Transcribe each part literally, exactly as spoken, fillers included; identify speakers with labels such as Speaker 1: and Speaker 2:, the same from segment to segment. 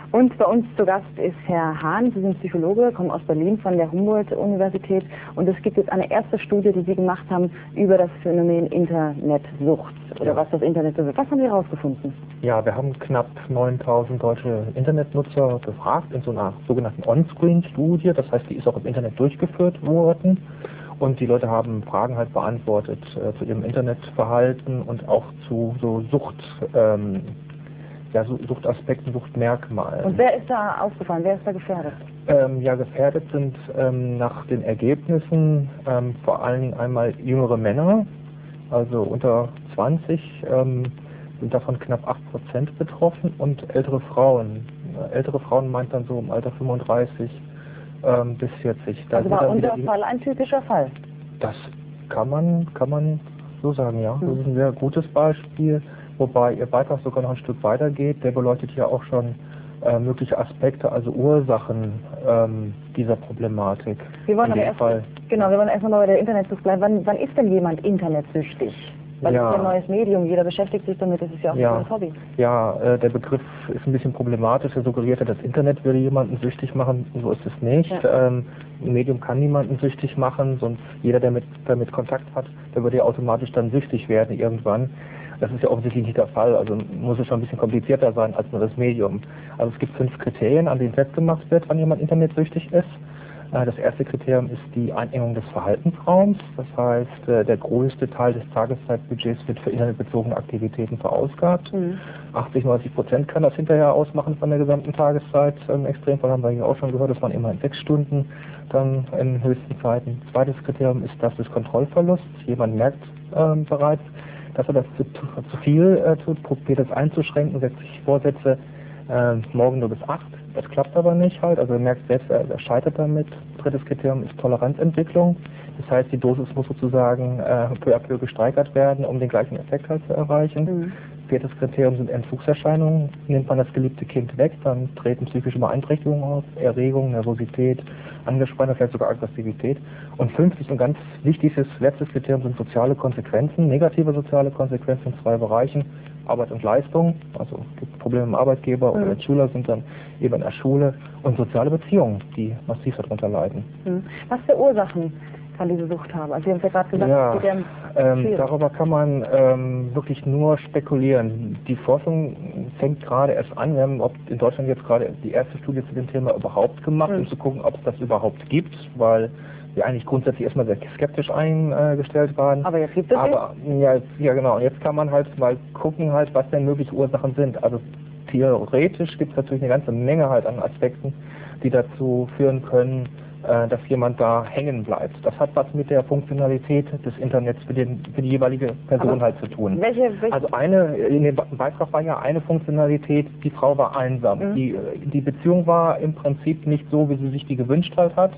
Speaker 1: Und bei uns zu Gast ist Herr Hahn. Sie sind Psychologe, kommen aus Berlin von der Humboldt-Universität. Und es gibt jetzt eine erste Studie, die Sie gemacht haben über das Phänomen Internetsucht oder
Speaker 2: Ja.
Speaker 1: was das Internet bewirkt. Was haben Sie herausgefunden?
Speaker 2: Ja, wir haben knapp neuntausend deutsche Internetnutzer gefragt in so einer sogenannten On-Screen-Studie. Das heißt, die ist auch im Internet durchgeführt worden. Und die Leute haben Fragen halt beantwortet äh, zu ihrem Internetverhalten und auch zu so Sucht, ähm, ja, so Suchtaspekten, Suchtmerkmalen.
Speaker 1: Und wer ist da aufgefallen? Wer ist da gefährdet?
Speaker 2: Ähm, ja, gefährdet sind ähm, nach den Ergebnissen ähm, vor allen Dingen einmal jüngere Männer, also unter zwanzig, ähm, sind davon knapp acht Prozent betroffen, und ältere Frauen. Ältere Frauen meint dann so im Alter fünfunddreißig ähm, bis vierzig. Da
Speaker 1: Also
Speaker 2: sind
Speaker 1: war
Speaker 2: dann wieder
Speaker 1: unser
Speaker 2: die,
Speaker 1: Fall ein typischer Fall.
Speaker 2: das kann man, kann man so sagen, ja.
Speaker 1: Hm.
Speaker 2: Das ist ein sehr gutes Beispiel, wobei Ihr Beitrag sogar noch ein Stück weiter geht. Der beleuchtet ja auch schon äh, mögliche Aspekte, also Ursachen ähm, dieser Problematik.
Speaker 1: Wir wollen
Speaker 2: In
Speaker 1: aber
Speaker 2: dem
Speaker 1: erst,
Speaker 2: Fall,
Speaker 1: genau, wir wollen erst mal bei der Internetsucht bleiben. Wann, wann ist denn jemand internetsüchtig? Weil
Speaker 2: Ja.
Speaker 1: es ist ja ein neues Medium, jeder beschäftigt sich damit, das ist ja auch
Speaker 2: Ja.
Speaker 1: ein tolles Hobby.
Speaker 2: Ja, äh, der Begriff ist ein bisschen problematisch. Er suggeriert ja, das Internet würde jemanden süchtig machen. So ist es nicht.
Speaker 1: Ja.
Speaker 2: Ähm, ein Medium kann niemanden süchtig machen, sonst jeder, der mit, damit Kontakt hat, der würde ja automatisch dann süchtig werden irgendwann. Das ist ja offensichtlich nicht der Fall. Also muss es schon ein bisschen komplizierter sein als nur das Medium. Also es gibt fünf Kriterien, an denen festgemacht wird, wann jemand internetsüchtig ist. Das erste Kriterium ist die Einengung des Verhaltensraums. Das heißt, der größte Teil des Tageszeitbudgets wird für internetbezogene Aktivitäten verausgabt. Mhm. achtzig, neunzig Prozent kann das hinterher ausmachen von der gesamten Tageszeit. Im Extremfall haben wir hier auch schon gehört, das waren immerhin sechs Stunden dann in höchsten Zeiten. Zweites Kriterium ist das des Kontrollverlusts. Jemand merkt ähm, bereits, dass er das zu, zu viel äh, tut, probiert es einzuschränken, setzt sich Vorsätze, äh, morgen nur bis acht. Das klappt aber nicht halt, also er merkt selbst, er, er scheitert damit. Drittes Kriterium ist Toleranzentwicklung. Das heißt, die Dosis muss sozusagen äh, peu à peu gesteigert werden, um den gleichen Effekt halt zu erreichen. Mhm. Viertes Kriterium sind Entzugserscheinungen. Nimmt man das geliebte Kind weg, dann treten psychische Beeinträchtigungen auf, Erregung, Nervosität, Angespanntheit, vielleicht sogar Aggressivität. Und fünftes und ganz wichtiges, letztes Kriterium sind soziale Konsequenzen, negative soziale Konsequenzen in zwei Bereichen. Arbeit und Leistung, also es gibt Probleme im Arbeitgeber oder mit Schüler, sind dann eben in der Schule, und soziale Beziehungen, die massiv darunter leiden.
Speaker 1: Was für Ursachen kann diese Sucht haben? Also Sie haben es ja gerade gesagt,
Speaker 2: ja,
Speaker 1: es geht ja
Speaker 2: ähm, darüber kann man ähm, wirklich nur spekulieren. Die Forschung fängt gerade erst an. Wir haben in Deutschland jetzt gerade die erste Studie zu dem Thema überhaupt gemacht, mhm. um zu gucken, ob es das überhaupt gibt, weil wir eigentlich grundsätzlich erstmal sehr skeptisch eingestellt waren.
Speaker 1: Aber jetzt gibt es
Speaker 2: Aber ja, ja genau, und jetzt kann man halt mal gucken halt, was denn mögliche Ursachen sind. Also theoretisch gibt es natürlich eine ganze Menge halt an Aspekten, die dazu führen können, äh, dass jemand da hängen bleibt. Das hat was mit der Funktionalität des Internets für, den, für die jeweilige Person Aber halt zu tun.
Speaker 1: Welche, welche?
Speaker 2: Also eine, in dem Beitrag war ja eine Funktionalität, die Frau war einsam. Mhm. Die, die Beziehung war im Prinzip nicht so, wie sie sich die gewünscht halt hat.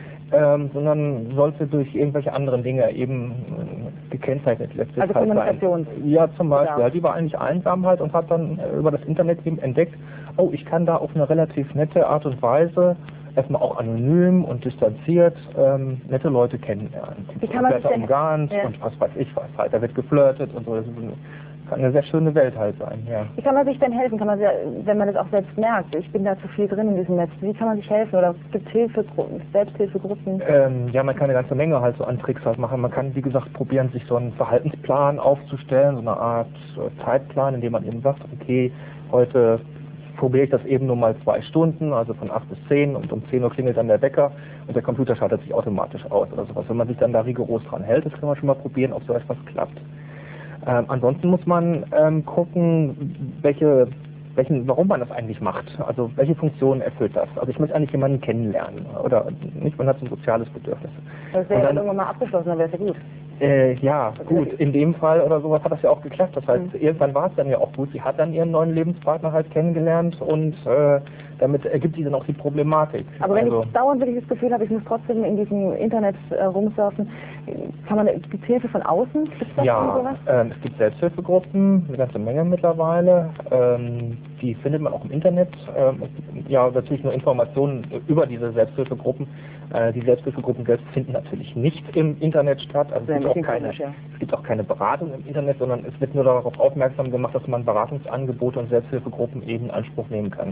Speaker 2: Ähm, sondern sollte durch irgendwelche anderen Dinge eben äh, gekennzeichnet letztlich
Speaker 1: also
Speaker 2: halt
Speaker 1: Kommunikation.
Speaker 2: sein. Ja, zum Beispiel. Ja. Die war eigentlich einsam halt und hat dann äh, über das Internet eben entdeckt, oh, ich kann da auf eine relativ nette Art und Weise, erstmal auch anonym und distanziert, ähm, nette Leute kennenlernen.
Speaker 1: Wie kann man sich denn,
Speaker 2: umgarnt
Speaker 1: ja.
Speaker 2: und was weiß ich was halt. Da wird geflirtet und so. Das ist eine, kann eine sehr schöne Welt halt sein, ja.
Speaker 1: Wie kann man sich denn helfen? Kann man, wenn man das auch selbst merkt, ich bin da zu viel drin in diesem Netz, wie kann man sich helfen? Oder gibt es Hilfegruppen, Selbsthilfegruppen?
Speaker 2: Ähm, ja, man kann eine ganze Menge halt so an Tricks halt machen. Man kann, wie gesagt, probieren, sich so einen Verhaltensplan aufzustellen, so eine Art Zeitplan, in dem man eben sagt, okay, heute probiere ich das eben nur mal zwei Stunden, also von acht bis zehn, und um zehn Uhr klingelt dann der Wecker und der Computer schaltet sich automatisch aus oder sowas. Wenn man sich dann da rigoros dran hält, das kann man schon mal probieren, ob so etwas klappt. Ähm, ansonsten muss man ähm, gucken, welche, welchen, warum man das eigentlich macht. Also welche Funktion erfüllt das. Also ich möchte eigentlich jemanden kennenlernen oder nicht, man hat so ein soziales Bedürfnis.
Speaker 1: Das wäre ja irgendwann mal abgeschlossen, dann wäre es ja gut.
Speaker 2: Äh, ja, gut, in dem Fall oder sowas hat das ja auch geklappt. Das heißt, mhm. irgendwann war es dann ja auch gut. Sie hat dann ihren neuen Lebenspartner halt kennengelernt und äh, damit ergibt sich dann auch die Problematik.
Speaker 1: Aber wenn
Speaker 2: also,
Speaker 1: ich dauernd wirklich das Gefühl habe, ich muss trotzdem in diesem Internet äh, rumsurfen, kann man, gibt es Hilfe von außen? Gibt's das
Speaker 2: ja, ähm, es gibt Selbsthilfegruppen, eine ganze Menge mittlerweile. Ähm, die findet man auch im Internet. Ähm, es gibt ja natürlich nur Informationen über diese Selbsthilfegruppen. Äh, die Selbsthilfegruppen selbst finden natürlich nicht im Internet statt. Also es gibt, auch keine, ja. es gibt auch keine Beratung im Internet, sondern es wird nur darauf aufmerksam gemacht, dass man Beratungsangebote und Selbsthilfegruppen eben in Anspruch nehmen kann.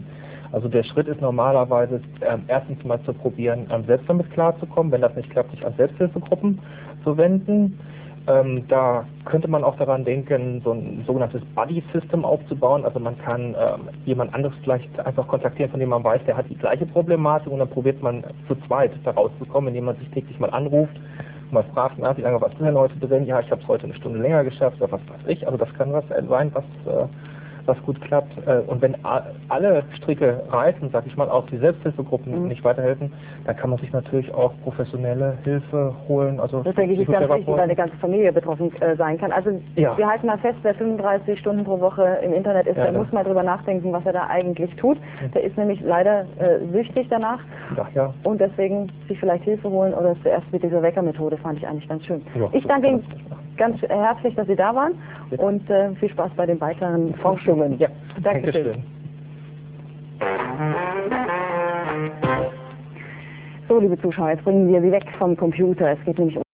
Speaker 2: Also der Schritt ist normalerweise ähm, erstens mal zu probieren, ähm, selbst damit klarzukommen. Wenn das nicht klappt, sich an Selbsthilfegruppen zu wenden. Ähm, da könnte man auch daran denken, so ein sogenanntes Buddy-System aufzubauen. Also man kann ähm, jemand anderes vielleicht einfach kontaktieren, von dem man weiß, der hat die gleiche Problematik, und dann probiert man zu zweit da rauszukommen, indem man sich täglich mal anruft, mal fragt, na, wie lange warst du denn heute drin? Ja, ich habe es heute eine Stunde länger geschafft, oder was weiß ich. Also das kann was sein, was, äh, was gut klappt. Äh, und wenn a- alle Stricke reißen, sag ich mal, auch die Selbsthilfegruppen
Speaker 1: Mhm.
Speaker 2: nicht weiterhelfen, dann kann man sich natürlich auch professionelle Hilfe holen. Also
Speaker 1: Das denke ich ist ganz wichtig, weil
Speaker 2: Psychotherapeuten.
Speaker 1: eine ganze Familie betroffen äh, sein kann. Also
Speaker 2: Ja.
Speaker 1: wir halten mal fest, wer fünfunddreißig Stunden pro Woche im Internet ist,
Speaker 2: Ja,
Speaker 1: der
Speaker 2: das-
Speaker 1: muss mal drüber nachdenken, was er da eigentlich tut. Der ist nämlich leider äh, süchtig danach.
Speaker 2: Ja, ja.
Speaker 1: Und deswegen sich vielleicht Hilfe holen oder zuerst mit dieser Wecker-Methode fand ich eigentlich ganz schön.
Speaker 2: Ja,
Speaker 1: Ich
Speaker 2: so
Speaker 1: danke
Speaker 2: kann
Speaker 1: Ihnen
Speaker 2: man das machen.
Speaker 1: ganz herzlich, dass Sie da waren
Speaker 2: Bitte.
Speaker 1: und äh, viel Spaß bei den weiteren Forschungen.
Speaker 2: Ja,
Speaker 1: Dankeschön.
Speaker 2: Dankeschön.
Speaker 1: So, liebe Zuschauer, jetzt bringen wir Sie weg vom Computer. Es geht nämlich um